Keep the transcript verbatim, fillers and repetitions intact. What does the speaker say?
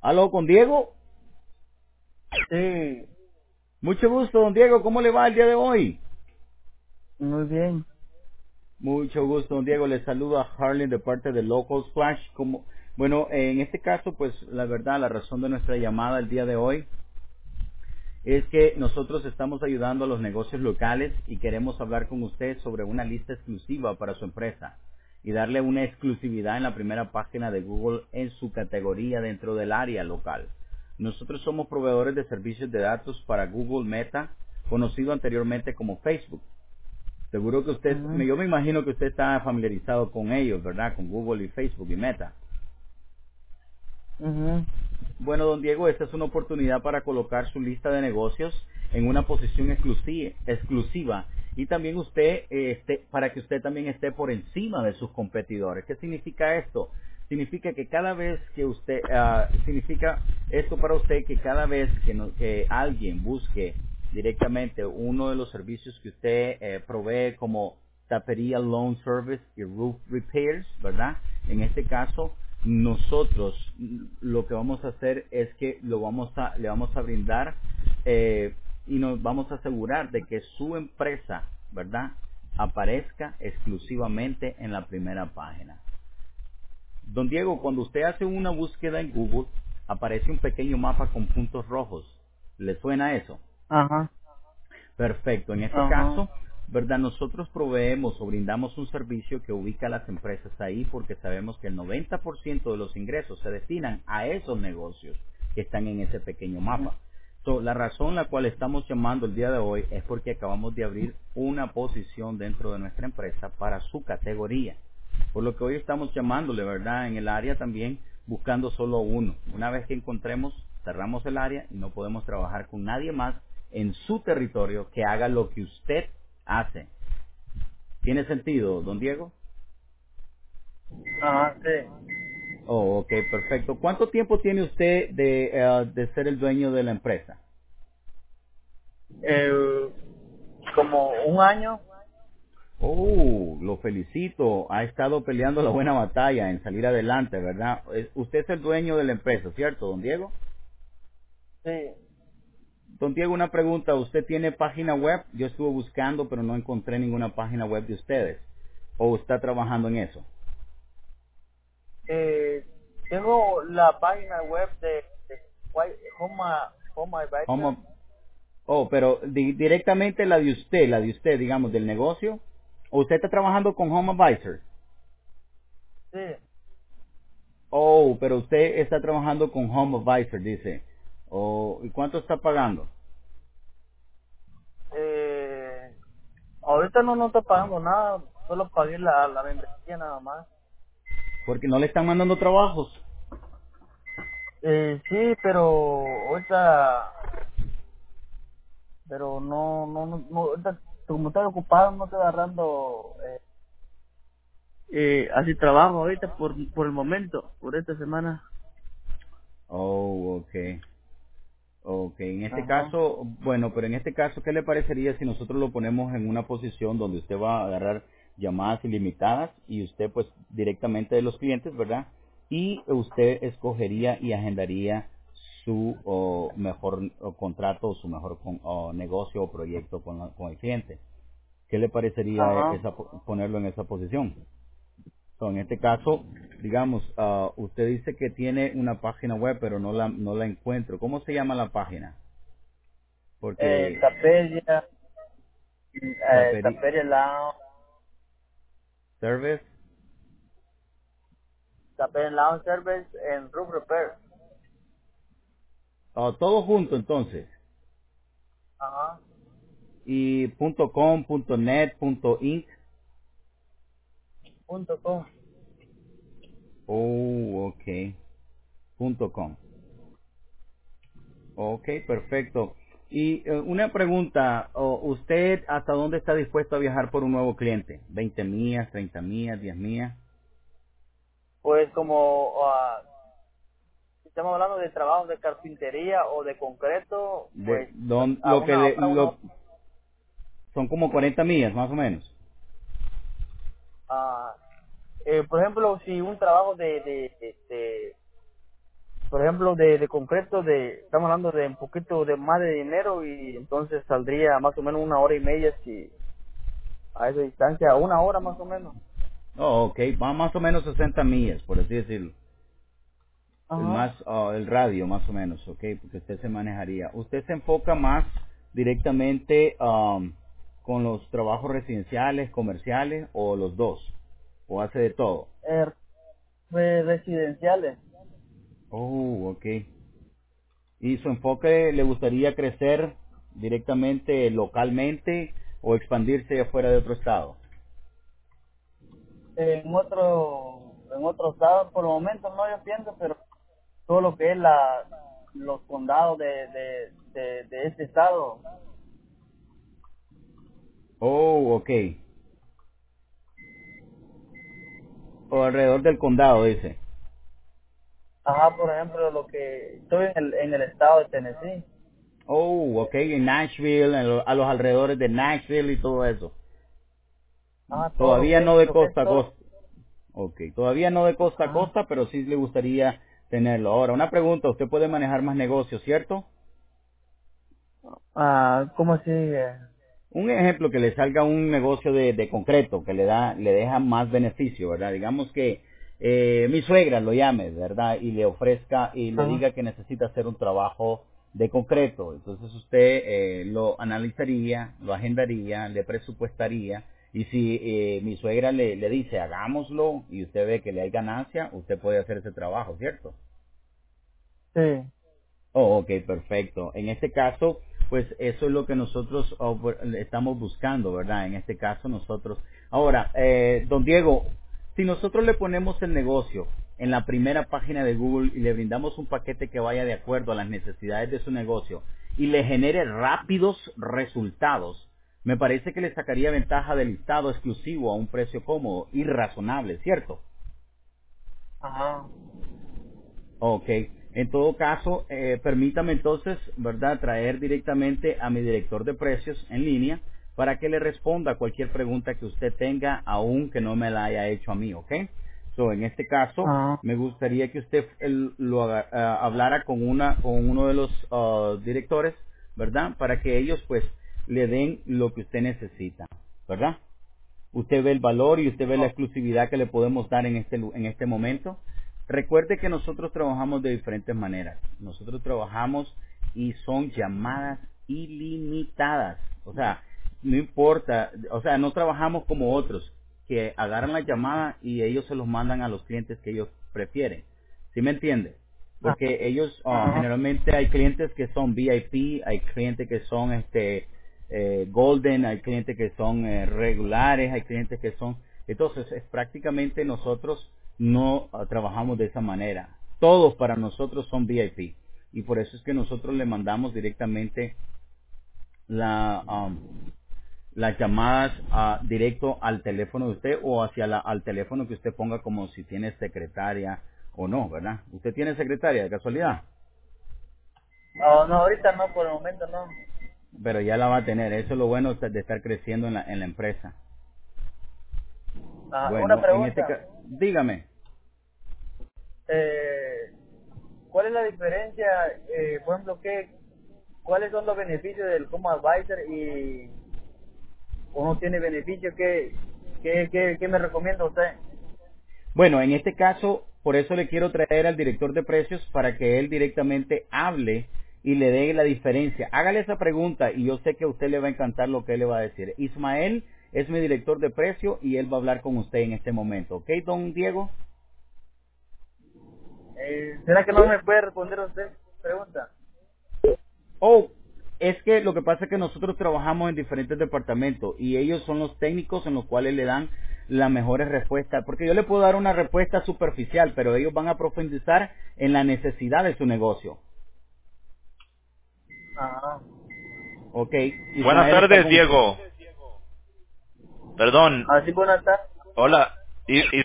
Aló, con Diego. Sí, Mucho gusto, don Diego. ¿Cómo le va el día de hoy? muy bien. Mucho gusto, don Diego. Le saluda Harlan de parte de Local Splash. Como, bueno, en este caso, pues la verdad, la razón de nuestra llamada el día de hoy es que nosotros estamos ayudando a los negocios locales y queremos hablar con usted sobre una lista exclusiva para su empresa y darle una exclusividad en la primera página de Google en su categoría dentro del área local. Nosotros somos proveedores de servicios de datos para Google Meta, conocido anteriormente como Facebook. Seguro que usted, Ujú, yo me imagino que usted está familiarizado con ellos, ¿verdad? Con Google y Facebook y Meta. ujú. Bueno, don Diego, esta es una oportunidad para colocar su lista de negocios en una posición exclusi- exclusiva y también usted, eh, esté- para que usted también esté por encima de sus competidores. ¿Qué significa esto? Significa que cada vez que usted, ah, significa esto para usted que cada vez que, no- que alguien busque directamente uno de los servicios que usted eh, provee como tapería, loan service y roof repairs, ¿verdad? En este caso, nosotros mm, lo que vamos a hacer es que lo vamos a, le vamos a brindar eh, y nos vamos a asegurar de que su empresa, ¿verdad? Aparezca exclusivamente en la primera página. Don Diego, cuando usted hace una búsqueda en Google, aparece un pequeño mapa con puntos rojos. ¿Le suena eso? Ajá, Perfecto. En este ajá. caso, ¿verdad? Nosotros proveemos o brindamos un servicio que ubica a las empresas ahí porque sabemos que el noventa por ciento de los ingresos se destinan a esos negocios que están en ese pequeño Ujú. mapa. So, la razón la cual estamos llamando el día de hoy es porque acabamos de abrir una posición dentro de nuestra empresa para su categoría. Por lo que hoy estamos llamándole, ¿verdad? En el área también buscando solo uno. Una vez que encontremos, cerramos el área y no podemos trabajar con nadie más en su territorio que haga lo que usted hace. ¿Tiene sentido, don Diego? Ajá, sí. Oh, ok, perfecto. ¿Cuánto tiempo tiene usted de, eh, de ser el dueño de la empresa? Eh, como un año. Oh, lo felicito. Ha estado peleando la buena batalla en salir adelante, ¿verdad? Eh, Usted es el dueño de la empresa, ¿cierto, don Diego? Sí. Don Diego, una pregunta. ¿Usted tiene página web? Yo estuve buscando, pero no encontré ninguna página web de ustedes. ¿O está trabajando en eso? Eh, tengo la página web de, de White- Home, Home Advisor. ¿Cómo? Oh, pero di- directamente la de usted, la de usted, digamos, del negocio. ¿O usted está trabajando con Home Advisor? Sí. Oh, pero usted está trabajando con Home Advisor, dice. Oh, ¿y cuánto está pagando? Eh, ahorita no, no estoy pagando nada. Solo pagué la, la membresía nada más. Porque no le están mandando trabajos. Eh, sí, pero ahorita pero no, no, no, no, ahorita, como estoy ocupado, no estoy agarrando eh, eh, así trabajo ahorita por, por el momento, por esta semana. Oh, okay. Ok, en este Ajá. caso, bueno, pero en este caso, ¿qué le parecería si nosotros lo ponemos en una posición donde usted va a agarrar llamadas ilimitadas y usted pues directamente de los clientes, ¿verdad? Y usted escogería y agendaría su o, mejor o, contrato o su mejor con- o negocio o proyecto con, la- con el cliente. ¿Qué le parecería Ajá. esa, ponerlo en esa posición? So, en este caso, digamos, ah, usted dice que tiene una página web, pero no la, no la encuentro. ¿Cómo se llama la página? Eh, Porque Taperia, eh, Taperi Taperia Lounge, Service, Taperia Lounge Service en Roof Repair. ah, todo junto entonces. Ajá. Y .com, .net, .inc. Punto com. Oh, ok. .com. Ok, perfecto. Y eh, una pregunta, oh, ¿usted hasta dónde está dispuesto a viajar por un nuevo cliente? ¿veinte millas, treinta millas, diez millas? Pues como ah, si estamos hablando de trabajos de carpintería o de concreto, De, pues don- a lo que una le, hora, uno, lo, son como cuarenta millas más o menos. ah, eh, por ejemplo, si un trabajo de, de, de, de por ejemplo, de, de concreto, de estamos hablando de un poquito de más de dinero y entonces saldría más o menos una hora y media si a esa distancia, una hora más o menos. Oh, ok, va más o menos sesenta millas, por así decirlo. El Ajá. más, ah, el radio más o menos, ok, porque usted se manejaría. ¿Usted se enfoca más directamente um, con los trabajos residenciales, comerciales o los dos? ¿O hace de todo? Eh, re- residenciales. Oh, ok. ¿Y su enfoque le gustaría crecer directamente localmente o expandirse afuera de otro estado? En otro, en otro estado, por el momento no, yo pienso, pero todo lo que es la, los condados de, de, de, de este estado. Oh, ok. O alrededor del condado, dice. Ajá, por ejemplo, lo que estoy en el, en el estado de Tennessee. Oh, ok, en Nashville, en lo- a los alrededores de Nashville y todo eso. Ajá, todo lo Todavía que no es, de lo que es costa a todo. costa. Ok, todavía no de costa a Ajá. costa, pero sí le gustaría tenerlo. Ahora, una pregunta, usted puede manejar más negocios, ¿cierto? Ah, ¿cómo así? eh? Un ejemplo que le salga un negocio de, de concreto, que le da, le deja más beneficio, ¿verdad? Digamos que eh, mi suegra lo llame, ¿verdad? Y le ofrezca y le Ajá. diga que necesita hacer un trabajo de concreto. Entonces usted eh, lo analizaría, lo agendaría, le presupuestaría. Y si eh, mi suegra le, le dice hagámoslo y usted ve que le hay ganancia, usted puede hacer ese trabajo, ¿cierto? Sí. Oh, ok, perfecto. En este caso, pues eso es lo que nosotros oh, bu- estamos buscando, ¿verdad? En este caso nosotros. Ahora, eh, don Diego, si nosotros le ponemos el negocio en la primera página de Google y le brindamos un paquete que vaya de acuerdo a las necesidades de su negocio y le genere rápidos resultados, me parece que le sacaría ventaja del listado exclusivo a un precio cómodo y razonable, ¿cierto? Ajá. Ok, en todo caso, eh, permítame entonces, ¿verdad?, traer directamente a mi director de precios en línea para que le responda cualquier pregunta que usted tenga, aun que no me la haya hecho a mí, ¿ok? So, en este caso, Ajá. me gustaría que usted el- lo haga- ah, hablara con una, con uno de los ah, directores, ¿verdad?, para que ellos, pues, le den lo que usted necesita, ¿verdad? Usted ve el valor y usted ve la Oh, exclusividad que le podemos dar en este, lu- en este momento. Recuerde que nosotros trabajamos de diferentes maneras. Nosotros trabajamos y son llamadas ilimitadas. O sea, no importa, o sea, no trabajamos como otros que agarran la llamada y ellos se los mandan a los clientes que ellos prefieren. ¿Sí me entiende? ah, Porque ellos ah, ajá. generalmente hay clientes que son V I P, hay clientes que son este eh, golden, hay clientes que son eh, regulares, hay clientes que son... Entonces, es prácticamente nosotros no ah, trabajamos de esa manera. Todos para nosotros son V I P. Y por eso es que nosotros le mandamos directamente la, um, las llamadas ah, directo al teléfono de usted o hacia la, al teléfono que usted ponga como si tiene secretaria o no, ¿verdad? ¿Usted tiene secretaria de casualidad? Oh, no, ahorita no, por el momento no. Pero ya la va a tener. Eso es lo bueno de estar creciendo en la, en la empresa. Ah, una Bueno, en este pregunta. caso, dígame. Eh, ¿Cuál es la diferencia, eh, por ejemplo, qué, cuáles son los beneficios del Como Advisor y o no tiene beneficios? ¿Qué, qué, qué, qué me recomienda usted? Bueno, en este caso, por eso le quiero traer al director de precios para que él directamente hable y le dé la diferencia. Hágale esa pregunta y yo sé que a usted le va a encantar lo que él le va a decir. Ismael es mi director de precio y él va a hablar con usted en este momento. ¿Ok, don Diego? Eh, ¿Será que no me puede responder usted? Pregunta. Oh, es que lo que pasa es que nosotros trabajamos en diferentes departamentos y ellos son los técnicos en los cuales le dan las mejores respuestas. Porque yo le puedo dar una respuesta superficial, pero ellos van a profundizar en la necesidad de su negocio. Ajá. Ok, Buenas Ismael está tardes, con usted. Diego. Perdón. Así, buenas tardes. Hola. I-